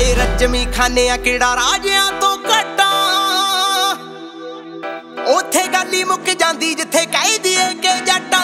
ਹਾਏ ਰੱਜਮੀ ਖਾਨਿਆ ਕਿਹੜਾ ਰਾਜਿਆਂ ਤੋਂ ਘਟਾ ਉੱਥੇ ਗੱਲ ਹੀ ਮੁੱਕ ਜਾਂਦੀ ਜਿੱਥੇ ਕਹਿ ਦੀਏ ਕਿ ਜੱਟਾਂ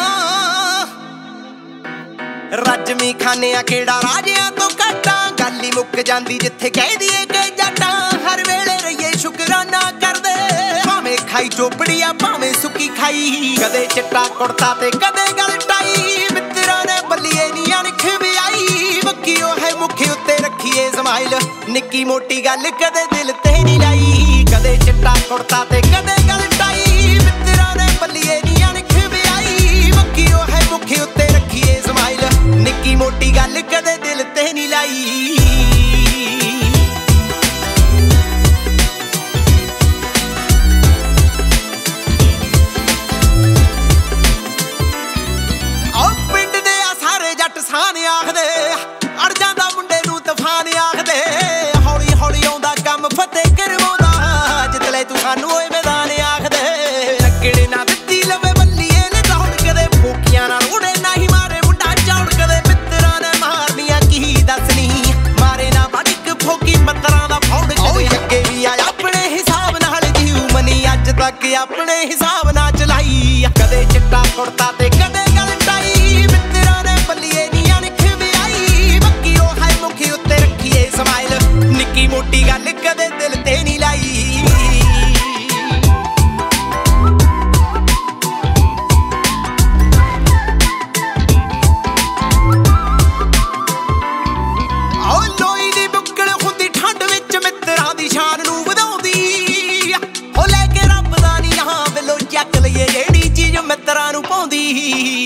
ਰੱਜਮੀ ਖਾਨਿਆ ਕਿਹੜਾ ਰਾਜਿਆਂ ਤੋਂ ਘਟਾ ਗੱਲ ਹੀ ਮੁੱਕ ਜਾਂਦੀ ਜਿੱਥੇ ਕਹਿ ਦੀਏ ਕਿ ਜੱਟਾਂ ਹਰ ਵੇਲੇ ਰਹੀਏ ਸ਼ੁਕਰਾਨਾ ਕਰਦੇ ਭਾਵੇਂ ਖਾਈ ਚੋਪੜੀ ਆ ਭਾਵੇਂ ਸੁੱਕੀ ਖਾਈ ਕਦੇ ਚਿੱਟਾ ਕੁੜਤਾ ਤੇ ਕਦੇ ਗਲ ਟਾਈ ਮਿੱਤਰਾਂ ਨੇ ਬੱਲੀਏ ਨੀ ਅਣਖ ਵਿਆਈ ਬੱਕੀ ਉਹ ਹੈ ਮੁੱਖ ਉੱਤੇ ਰੱਖੀਏ ਸਮਾਈਲ ਨਿੱਕੀ ਮੋਟੀ ਗੱਲ ਕਦੇ ਦਿਲ ਤੇ ਨਹੀਂ ਲਾਈ ਕਦੇ ਚਿੱਟਾ ਕੁੜਤਾ ਤੇ ਕਦੇ ਗਲ ਟਾਈ ਮਿੱਤਰਾਂ ਨੇ ਬੱਲੀਏ ਨੀ ਅਣਖ ਵਿਆਈ ਬੱਕੀ ਉਹ ਹੈ ਮੁੱਖ ਉੱਤੇ ਰੱਖੀਏ ਸਮਾਈਲ ਨਿੱਕੀ ਮੋਟੀ ਗੱਲ ਕਦੇ ਦਿਲ ਤੇ ਨਹੀਂ ਲਾਈ ਸਾਨ ਆਖਦੇ ਅੜ ਜਾਂਦਾ ਮੁੰਡੇ ਨੂੰ ਤੂਫਾਨ ਆਖਦੇ ਹੌਲੀ ਹੌਲੀ ਆਉਂਦਾ ਕੰਮ ਫਤਿਹ ਕਰਵਾਉਂਦਾ ਜਿੱਤਲੇ ਤੂੰ ਸਾਨੂੰ ਓਏ ਮੈਦਾਨ ਆਖਦੇ ਲੱਕੜੇ ਨਾ ਦਿੱਤੀ ਲਵੇ ਬੱਲੀਏ ਨੇ ਦੌੜ ਕਦੇ ਫੋਕੀਆਂ ਨਾਲ ਉੜੇ ਨਹੀਂ ਮਾਰੇ ਮੁੰਡਾ ਚੌੜ ਕਦੇ ਮਿੱਤਰਾਂ ਨੇ ਮਾਰਨੀਆਂ ਕੀ ਦੱਸਣੀ ਮਾਰੇ ਨਾ ਵੜਕ ਫੋਕੀ ਮੱਤਰਾਂ ਦਾ ਫੌੜ ਕਦੇ ਅੱਗੇ ਵੀ ਆ ਆਪਣੇ ਹਿਸਾਬ ਨਾਲ ਜੀਉ ਮਨੀ ਅੱਜ ਤੱਕ ਆਪਣੇ ਹਿਸਾਬ ਨਾਲ ਚਲਾਈ ਕਦੇ ਚਿੱਟਾ ਕੁੜਤਾ ਤੇ ਕਦੇ ਗਲ ਟਾਈ ਮਿੱਤਰਾਂ ਨੇ ਬੱਲੀਏ ਸਮਾਈਲ ਨਿੱਕੀ ਮੋਟੀ ਗੱਲ ਕਦੇ ਦਿਲ ਤੇ ਨਹੀਂ ਲਾਈ ਆਹ ਲੋਈ ਦੀ ਬੁੱਕਲ ਹੁੰਦੀ ਠੰਡ ਵਿੱਚ ਮਿੱਤਰਾਂ ਦੀ ਸ਼ਾਨ ਨੂੰ ਵਧਾਉਂਦੀ ਹੋ ਲੈ ਕੇ ਰੱਬ ਦਾ ਨੀ ਹਾਂ ਬਿੱਲੋ ਚੱਕ ਲਈਏ ਜਿਹੜੀ ਚੀਜ਼ ਮਿੱਤਰਾਂ ਨੂੰ ਪਾਉਂਦੀ